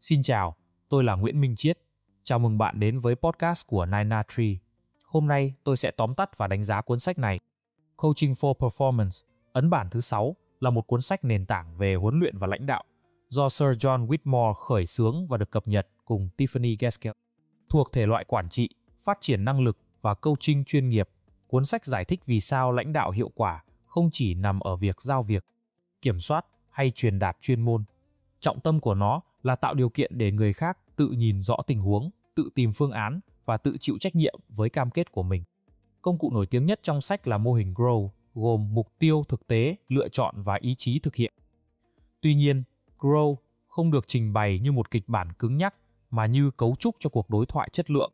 Xin chào, tôi là Nguyễn Minh Chiết. Chào mừng bạn đến với podcast của Nina Tree. Hôm nay tôi sẽ tóm tắt và đánh giá cuốn sách này. Coaching for Performance, ấn bản thứ 6, là một cuốn sách nền tảng về huấn luyện và lãnh đạo do Sir John Whitmore khởi xướng và được cập nhật cùng Tiffany Gaskell. Thuộc thể loại quản trị, phát triển năng lực và coaching chuyên nghiệp, cuốn sách giải thích vì sao lãnh đạo hiệu quả không chỉ nằm ở việc giao việc, kiểm soát hay truyền đạt chuyên môn. Trọng tâm của nó là tạo điều kiện để người khác tự nhìn rõ tình huống, tự tìm phương án và tự chịu trách nhiệm với cam kết của mình. Công cụ nổi tiếng nhất trong sách là mô hình GROW, gồm mục tiêu thực tế, lựa chọn và ý chí thực hiện. Tuy nhiên, GROW không được trình bày như một kịch bản cứng nhắc mà như cấu trúc cho cuộc đối thoại chất lượng.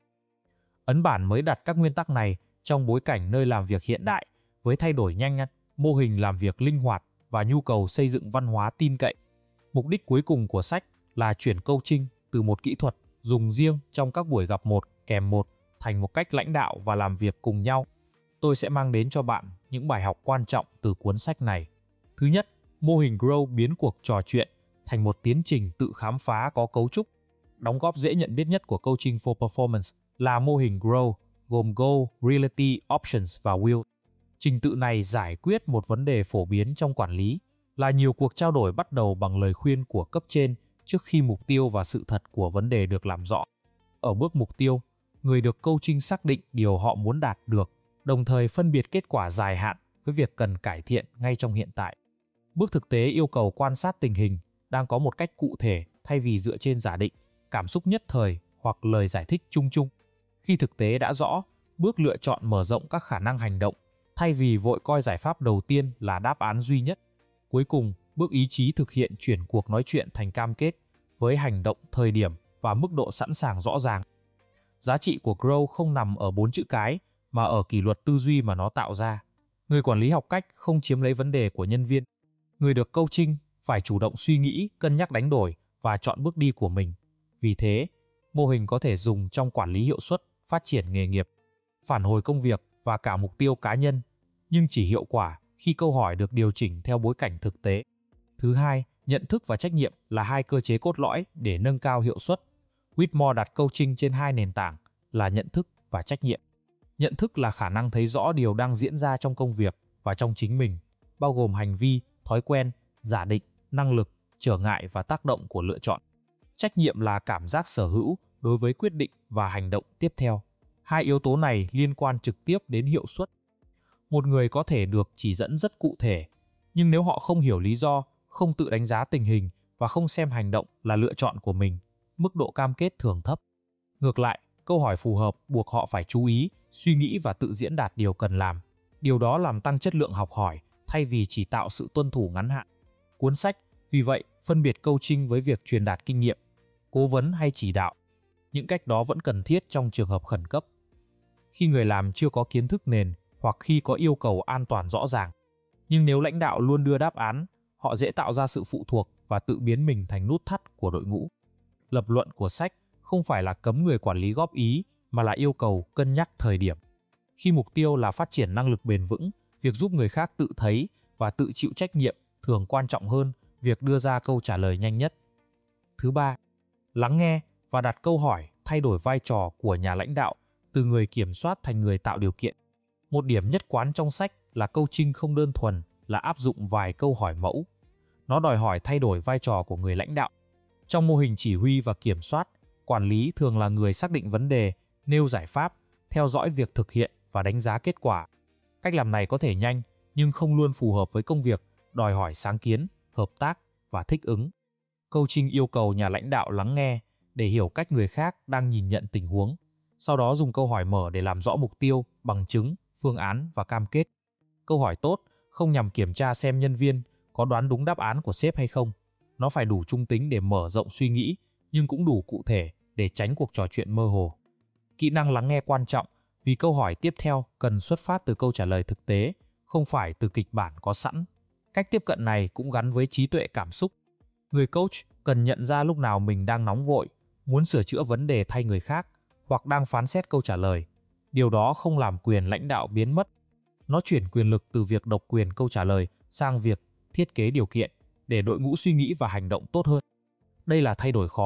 Ấn bản mới đặt các nguyên tắc này trong bối cảnh nơi làm việc hiện đại với thay đổi nhanh, mô hình làm việc linh hoạt và nhu cầu xây dựng văn hóa tin cậy. Mục đích cuối cùng của sách là chuyển coaching từ một kỹ thuật dùng riêng trong các buổi gặp một kèm một thành một cách lãnh đạo và làm việc cùng nhau. Tôi sẽ mang đến cho bạn những bài học quan trọng từ cuốn sách này. Thứ nhất, mô hình GROW biến cuộc trò chuyện thành một tiến trình tự khám phá có cấu trúc. Đóng góp dễ nhận biết nhất của Coaching for Performance là mô hình GROW, gồm Goal, Reality, Options và Will. Trình tự này giải quyết một vấn đề phổ biến trong quản lý, là nhiều cuộc trao đổi bắt đầu bằng lời khuyên của cấp trên trước khi mục tiêu và sự thật của vấn đề được làm rõ. Ở bước mục tiêu, người được coaching xác định điều họ muốn đạt được, đồng thời phân biệt kết quả dài hạn với việc cần cải thiện ngay trong hiện tại. Bước thực tế yêu cầu quan sát tình hình đang có một cách cụ thể thay vì dựa trên giả định, cảm xúc nhất thời hoặc lời giải thích chung chung. Khi thực tế đã rõ, bước lựa chọn mở rộng các khả năng hành động, thay vì vội coi giải pháp đầu tiên là đáp án duy nhất. Cuối cùng, bước ý chí thực hiện chuyển cuộc nói chuyện thành cam kết, với hành động, thời điểm và mức độ sẵn sàng rõ ràng. Giá trị của GROW không nằm ở 4 chữ cái, mà ở kỷ luật tư duy mà nó tạo ra. Người quản lý học cách không chiếm lấy vấn đề của nhân viên. Người được coaching phải chủ động suy nghĩ, cân nhắc đánh đổi và chọn bước đi của mình. Vì thế, mô hình có thể dùng trong quản lý hiệu suất, phát triển nghề nghiệp, phản hồi công việc và cả mục tiêu cá nhân, nhưng chỉ hiệu quả khi câu hỏi được điều chỉnh theo bối cảnh thực tế. Thứ hai, nhận thức và trách nhiệm là hai cơ chế cốt lõi để nâng cao hiệu suất. Whitmore đặt coaching trên hai nền tảng là nhận thức và trách nhiệm. Nhận thức là khả năng thấy rõ điều đang diễn ra trong công việc và trong chính mình, bao gồm hành vi, thói quen, giả định, năng lực, trở ngại và tác động của lựa chọn. Trách nhiệm là cảm giác sở hữu đối với quyết định và hành động tiếp theo. Hai yếu tố này liên quan trực tiếp đến hiệu suất. Một người có thể được chỉ dẫn rất cụ thể, nhưng nếu họ không hiểu lý do, không tự đánh giá tình hình và không xem hành động là lựa chọn của mình, mức độ cam kết thường thấp. Ngược lại, câu hỏi phù hợp buộc họ phải chú ý, suy nghĩ và tự diễn đạt điều cần làm. Điều đó làm tăng chất lượng học hỏi thay vì chỉ tạo sự tuân thủ ngắn hạn. Cuốn sách, vì vậy, phân biệt coaching với việc truyền đạt kinh nghiệm, cố vấn hay chỉ đạo. Những cách đó vẫn cần thiết trong trường hợp khẩn cấp. Khi người làm chưa có kiến thức nền hoặc khi có yêu cầu an toàn rõ ràng. Nhưng nếu lãnh đạo luôn đưa đáp án, họ dễ tạo ra sự phụ thuộc và tự biến mình thành nút thắt của đội ngũ. Lập luận của sách không phải là cấm người quản lý góp ý, mà là yêu cầu cân nhắc thời điểm. Khi mục tiêu là phát triển năng lực bền vững, việc giúp người khác tự thấy và tự chịu trách nhiệm thường quan trọng hơn việc đưa ra câu trả lời nhanh nhất. Thứ ba, lắng nghe và đặt câu hỏi thay đổi vai trò của nhà lãnh đạo từ người kiểm soát thành người tạo điều kiện. Một điểm nhất quán trong sách là coaching không đơn thuần là áp dụng vài câu hỏi mẫu. Nó đòi hỏi thay đổi vai trò của người lãnh đạo. Trong mô hình chỉ huy và kiểm soát, quản lý thường là người xác định vấn đề, nêu giải pháp, theo dõi việc thực hiện và đánh giá kết quả. Cách làm này có thể nhanh, nhưng không luôn phù hợp với công việc, đòi hỏi sáng kiến, hợp tác và thích ứng. Coaching yêu cầu nhà lãnh đạo lắng nghe để hiểu cách người khác đang nhìn nhận tình huống. Sau đó dùng câu hỏi mở để làm rõ mục tiêu, bằng chứng, phương án và cam kết. Câu hỏi tốt không nhằm kiểm tra xem nhân viên có đoán đúng đáp án của sếp hay không. Nó phải đủ trung tính để mở rộng suy nghĩ, nhưng cũng đủ cụ thể để tránh cuộc trò chuyện mơ hồ. Kỹ năng lắng nghe quan trọng vì câu hỏi tiếp theo cần xuất phát từ câu trả lời thực tế, không phải từ kịch bản có sẵn. Cách tiếp cận này cũng gắn với trí tuệ cảm xúc. Người coach cần nhận ra lúc nào mình đang nóng vội, muốn sửa chữa vấn đề thay người khác, hoặc đang phán xét câu trả lời. Điều đó không làm quyền lãnh đạo biến mất. Nó chuyển quyền lực từ việc độc quyền câu trả lời sang việc thiết kế điều kiện để đội ngũ suy nghĩ và hành động tốt hơn. Đây là thay đổi khó,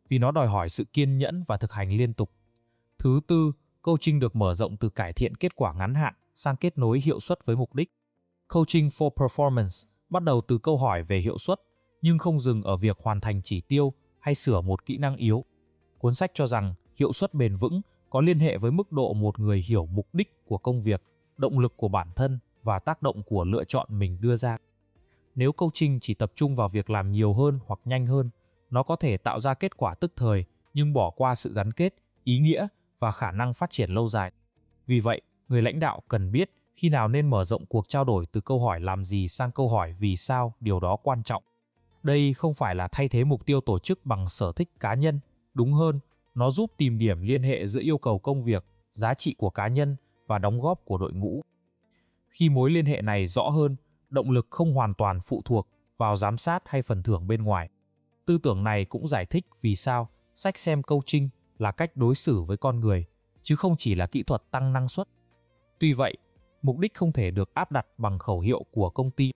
vì nó đòi hỏi sự kiên nhẫn và thực hành liên tục. Thứ tư, coaching được mở rộng từ cải thiện kết quả ngắn hạn sang kết nối hiệu suất với mục đích. Coaching for Performance bắt đầu từ câu hỏi về hiệu suất, nhưng không dừng ở việc hoàn thành chỉ tiêu hay sửa một kỹ năng yếu. Cuốn sách cho rằng hiệu suất bền vững có liên hệ với mức độ một người hiểu mục đích của công việc, động lực của bản thân và tác động của lựa chọn mình đưa ra. Nếu coaching chỉ tập trung vào việc làm nhiều hơn hoặc nhanh hơn, nó có thể tạo ra kết quả tức thời nhưng bỏ qua sự gắn kết, ý nghĩa và khả năng phát triển lâu dài. Vì vậy, người lãnh đạo cần biết khi nào nên mở rộng cuộc trao đổi từ câu hỏi làm gì sang câu hỏi vì sao điều đó quan trọng. Đây không phải là thay thế mục tiêu tổ chức bằng sở thích cá nhân, đúng hơn, nó giúp tìm điểm liên hệ giữa yêu cầu công việc, giá trị của cá nhân và đóng góp của đội ngũ. Khi mối liên hệ này rõ hơn, động lực không hoàn toàn phụ thuộc vào giám sát hay phần thưởng bên ngoài. Tư tưởng này cũng giải thích vì sao sách xem coaching là cách đối xử với con người, chứ không chỉ là kỹ thuật tăng năng suất. Tuy vậy, mục đích không thể được áp đặt bằng khẩu hiệu của công ty.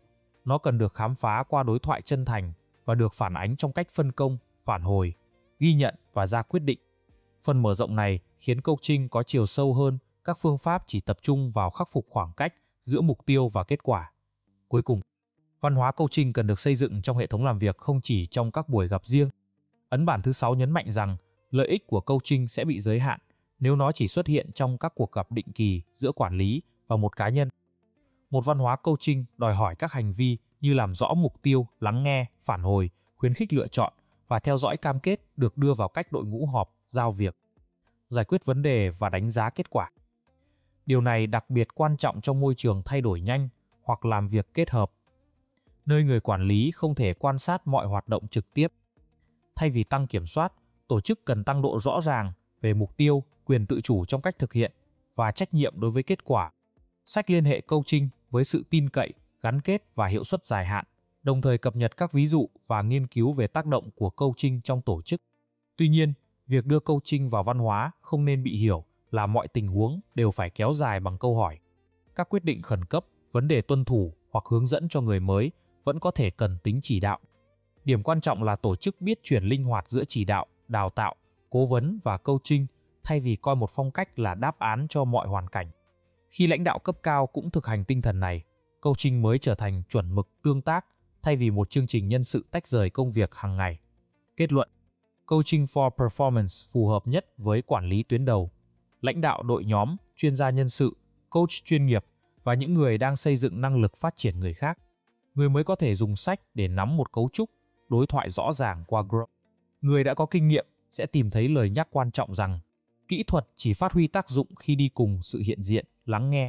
Nó cần được khám phá qua đối thoại chân thành và được phản ánh trong cách phân công, phản hồi, ghi nhận và ra quyết định. Phần mở rộng này khiến coaching có chiều sâu hơn các phương pháp chỉ tập trung vào khắc phục khoảng cách giữa mục tiêu và kết quả. Cuối cùng, văn hóa coaching cần được xây dựng trong hệ thống làm việc không chỉ trong các buổi gặp riêng. Ấn bản thứ 6 nhấn mạnh rằng lợi ích của coaching sẽ bị giới hạn nếu nó chỉ xuất hiện trong các cuộc gặp định kỳ giữa quản lý và một cá nhân. Một văn hóa coaching đòi hỏi các hành vi như làm rõ mục tiêu, lắng nghe, phản hồi, khuyến khích lựa chọn và theo dõi cam kết được đưa vào cách đội ngũ họp, giao việc, giải quyết vấn đề và đánh giá kết quả. Điều này đặc biệt quan trọng trong môi trường thay đổi nhanh hoặc làm việc kết hợp, nơi người quản lý không thể quan sát mọi hoạt động trực tiếp. Thay vì tăng kiểm soát, tổ chức cần tăng độ rõ ràng về mục tiêu, quyền tự chủ trong cách thực hiện và trách nhiệm đối với kết quả. Sách liên hệ coaching với sự tin cậy, gắn kết và hiệu suất dài hạn, đồng thời cập nhật các ví dụ và nghiên cứu về tác động của coaching trong tổ chức. Tuy nhiên, việc đưa coaching vào văn hóa không nên bị hiểu là mọi tình huống đều phải kéo dài bằng câu hỏi. Các quyết định khẩn cấp, vấn đề tuân thủ hoặc hướng dẫn cho người mới vẫn có thể cần tính chỉ đạo. Điểm quan trọng là tổ chức biết chuyển linh hoạt giữa chỉ đạo, đào tạo, cố vấn và coaching thay vì coi một phong cách là đáp án cho mọi hoàn cảnh. Khi lãnh đạo cấp cao cũng thực hành tinh thần này, coaching mới trở thành chuẩn mực tương tác thay vì một chương trình nhân sự tách rời công việc hàng ngày. Kết luận, Coaching for Performance phù hợp nhất với quản lý tuyến đầu, lãnh đạo đội nhóm, chuyên gia nhân sự, coach chuyên nghiệp và những người đang xây dựng năng lực phát triển người khác. Người mới có thể dùng sách để nắm một cấu trúc, đối thoại rõ ràng qua Grow. Người đã có kinh nghiệm sẽ tìm thấy lời nhắc quan trọng rằng kỹ thuật chỉ phát huy tác dụng khi đi cùng sự hiện diện, lắng nghe,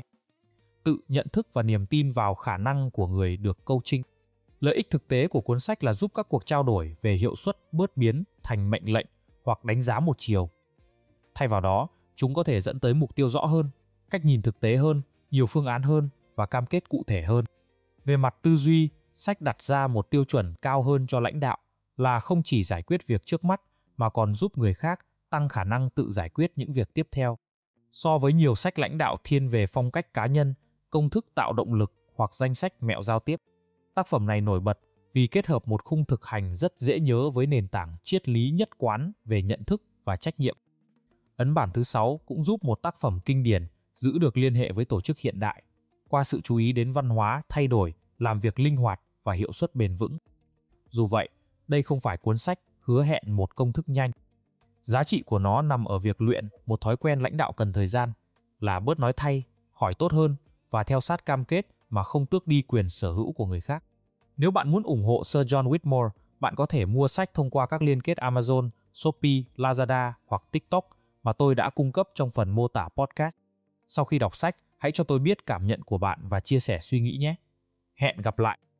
tự nhận thức và niềm tin vào khả năng của người được coaching. Lợi ích thực tế của cuốn sách là giúp các cuộc trao đổi về hiệu suất bớt biến thành mệnh lệnh hoặc đánh giá một chiều. Thay vào đó, chúng có thể dẫn tới mục tiêu rõ hơn, cách nhìn thực tế hơn, nhiều phương án hơn và cam kết cụ thể hơn. Về mặt tư duy, sách đặt ra một tiêu chuẩn cao hơn cho lãnh đạo là không chỉ giải quyết việc trước mắt mà còn giúp người khác tăng khả năng tự giải quyết những việc tiếp theo. So với nhiều sách lãnh đạo thiên về phong cách cá nhân, công thức tạo động lực hoặc danh sách mẹo giao tiếp, tác phẩm này nổi bật vì kết hợp một khung thực hành rất dễ nhớ với nền tảng triết lý nhất quán về nhận thức và trách nhiệm. Ấn bản thứ 6 cũng giúp một tác phẩm kinh điển giữ được liên hệ với tổ chức hiện đại, qua sự chú ý đến văn hóa thay đổi, làm việc linh hoạt và hiệu suất bền vững. Dù vậy, đây không phải cuốn sách hứa hẹn một công thức nhanh. Giá trị của nó nằm ở việc luyện một thói quen lãnh đạo cần thời gian, là bớt nói thay, hỏi tốt hơn và theo sát cam kết mà không tước đi quyền sở hữu của người khác. Nếu bạn muốn ủng hộ Sir John Whitmore, bạn có thể mua sách thông qua các liên kết Amazon, Shopee, Lazada hoặc TikTok mà tôi đã cung cấp trong phần mô tả podcast. Sau khi đọc sách, hãy cho tôi biết cảm nhận của bạn và chia sẻ suy nghĩ nhé. Hẹn gặp lại!